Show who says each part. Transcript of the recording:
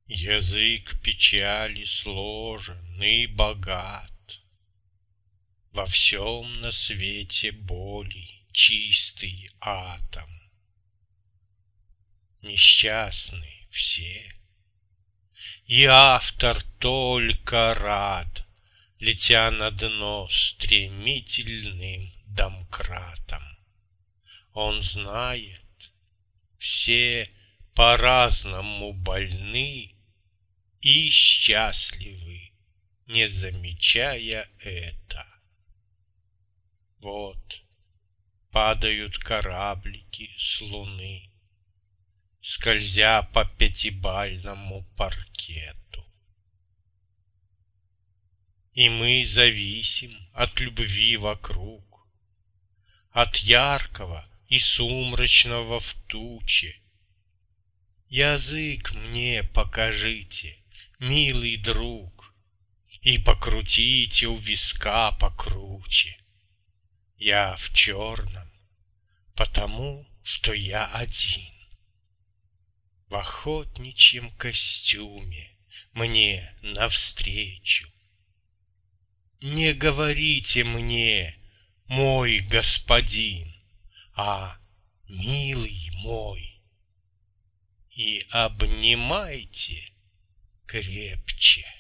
Speaker 1: Язык печали сложен и богат, во всем на свете боли чистый атом. Несчастны все, и автор только рад, летя на дно стремительным домкратом. Он знает, все по-разному больны и счастливы, не замечая это. Вот падают кораблики с луны, скользя по пятибальному паркету. И мы зависим от любви вокруг, от яркого и сумрачного в туче. Язык мне покажите, милый друг, и покрутите у виска покруче. Я в черном, потому что я один. В охотничьем костюме мне навстречу. Не говорите мне, мой господин, а милый мой, и обнимайте крепче.